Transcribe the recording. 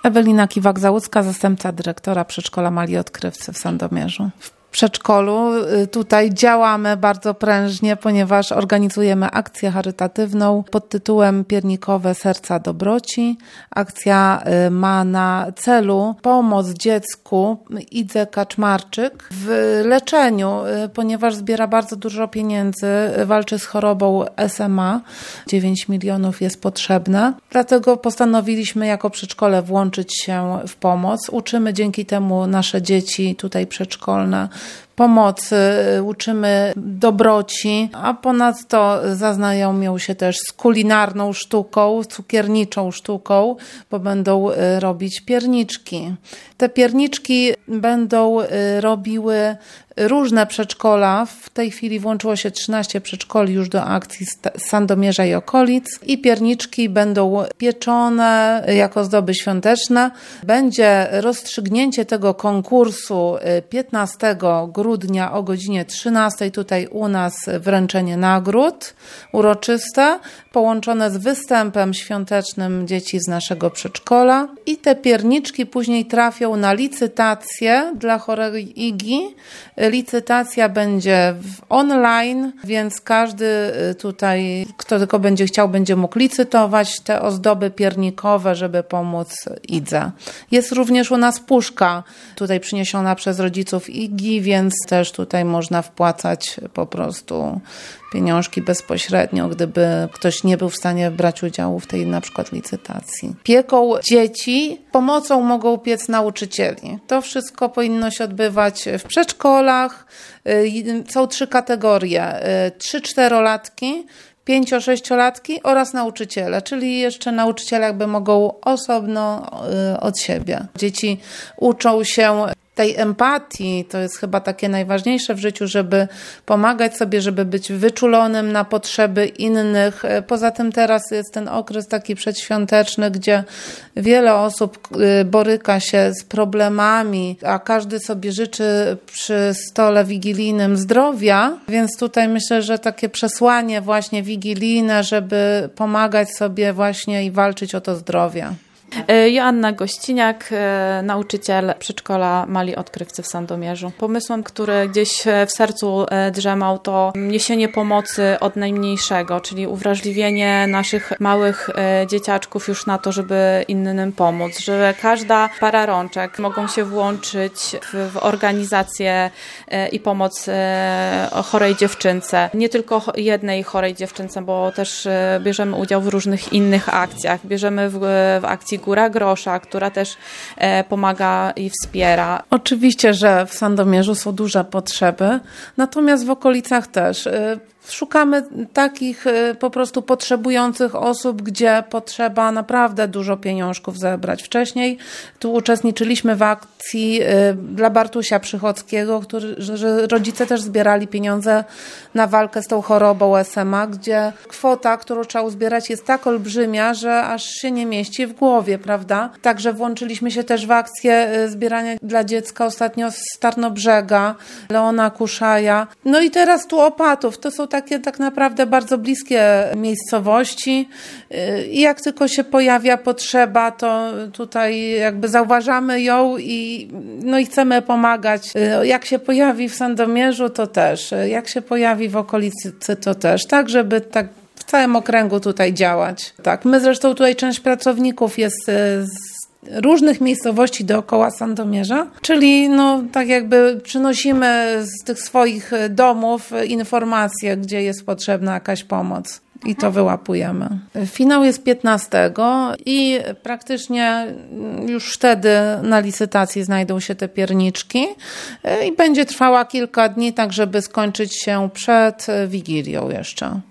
Ewelina Kiwak-Załucka, zastępca dyrektora przedszkola Mali Odkrywcy w Sandomierzu. W przedszkolu tutaj działamy bardzo prężnie, ponieważ organizujemy akcję charytatywną pod tytułem Piernikowe Serca Dobroci. Akcja ma na celu pomoc dziecku Idze Kaczmarczyk w leczeniu, ponieważ zbiera bardzo dużo pieniędzy, walczy z chorobą SMA. 9 milionów jest potrzebne. Dlatego postanowiliśmy jako przedszkole włączyć się w pomoc. Uczymy dzięki temu nasze dzieci tutaj przedszkolne pomocy, uczymy dobroci, a ponadto zaznajomią się też z kulinarną sztuką, cukierniczą sztuką, bo będą robić pierniczki. Te pierniczki będą robiły różne przedszkola. W tej chwili włączyło się 13 przedszkoli już do akcji z Sandomierza i okolic i pierniczki będą pieczone jako ozdoby świąteczne. Będzie rozstrzygnięcie tego konkursu 15 grudnia o godzinie 13. Tutaj u nas wręczenie nagród uroczyste, połączone z występem świątecznym dzieci z naszego przedszkola. I te pierniczki później trafią na licytację dla chorej Igi. Licytacja będzie online, więc każdy tutaj, kto tylko będzie chciał, będzie mógł licytować te ozdoby piernikowe, żeby pomóc Idze. Jest również u nas puszka tutaj przyniesiona przez rodziców Igi, więc też tutaj można wpłacać po prostu pieniążki bezpośrednio, gdyby ktoś nie był w stanie brać udziału w tej na przykład licytacji. Pieką dzieci, pomocą mogą piec nauczycieli. To wszystko powinno się odbywać w przedszkolach. Są 3 kategorie. 3-4-latki, 5-6-latki oraz nauczyciele, czyli jeszcze nauczyciele jakby mogą osobno od siebie. Dzieci uczą się tej empatii, to jest chyba takie najważniejsze w życiu, żeby pomagać sobie, żeby być wyczulonym na potrzeby innych. Poza tym teraz jest ten okres taki przedświąteczny, gdzie wiele osób boryka się z problemami, a każdy sobie życzy przy stole wigilijnym zdrowia, więc tutaj myślę, że takie przesłanie właśnie wigilijne, żeby pomagać sobie właśnie i walczyć o to zdrowie. Joanna Gościniak, nauczyciel przedszkola Mali Odkrywcy w Sandomierzu. Pomysłem, który gdzieś w sercu drzemał, to niesienie pomocy od najmniejszego, czyli uwrażliwienie naszych małych dzieciaczków już na to, żeby innym pomóc, że każda para rączek mogą się włączyć w organizację i pomoc chorej dziewczynce. Nie tylko jednej chorej dziewczynce, bo też bierzemy udział w różnych innych akcjach. Bierzemy w akcji Góra Grosza, która też pomaga i wspiera. Oczywiście, że w Sandomierzu są duże potrzeby, natomiast w okolicach też. Szukamy takich po prostu potrzebujących osób, gdzie potrzeba naprawdę dużo pieniążków zebrać. Wcześniej tu uczestniczyliśmy w akcji dla Bartusia Przychodzkiego, że rodzice też zbierali pieniądze na walkę z tą chorobą SMA, gdzie kwota, którą trzeba uzbierać, jest tak olbrzymia, że aż się nie mieści w głowie, prawda? Także włączyliśmy się też w akcję zbierania dla dziecka ostatnio z Tarnobrzega, Leona Kuszaja. No i teraz tu Opatów. To są takie tak naprawdę bardzo bliskie miejscowości i jak tylko się pojawia potrzeba, to tutaj jakby zauważamy ją i chcemy pomagać. Jak się pojawi w Sandomierzu, to też. Jak się pojawi w okolicy, to też. Tak, żeby tak w całym okręgu tutaj działać. Tak, my zresztą tutaj część pracowników jest z różnych miejscowości dookoła Sandomierza, czyli tak jakby przynosimy z tych swoich domów informacje, gdzie jest potrzebna jakaś pomoc i to wyłapujemy. Finał jest 15 i praktycznie już wtedy na licytacji znajdą się te pierniczki i będzie trwała kilka dni, tak żeby skończyć się przed Wigilią jeszcze.